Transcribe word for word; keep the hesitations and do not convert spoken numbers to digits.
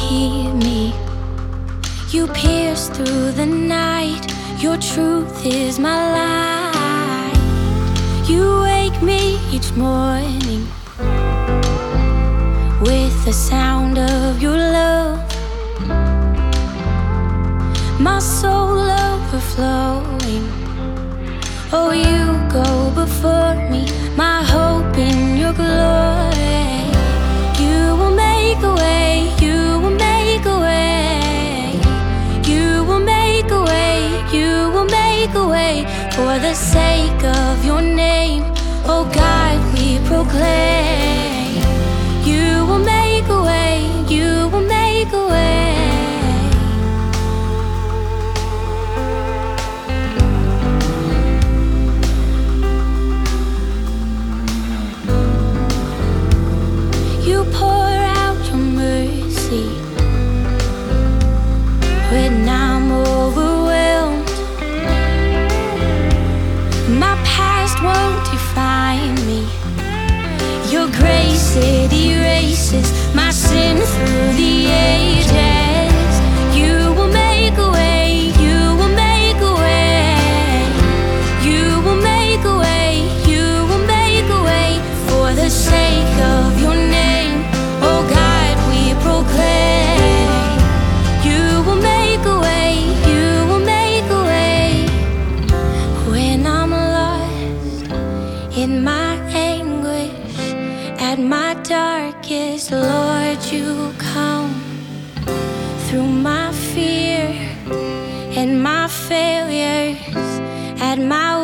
hear me. You pierce through the night. Your truth is my light. You wake me each morning with the sound of your love. My soul overflowing. Oh, you go before me, my hope in your glory. You will make a way, you will make a way. You will make a way, you will make a way. For the sake of your name, oh God, we proclaim. You will make a way, you will make a way. You pour out your mercy when I'm overwhelmed. My past won't define me. Your grace, it erases my sin through the ages. You will make a way, you will make a way. You will make a way, you will make a way. For the sake of your name, oh God, we proclaim. You will make a way, you will make a way. When I'm lost in my anguish, at my darkest, Lord, you come. Through my fear and my failures, at my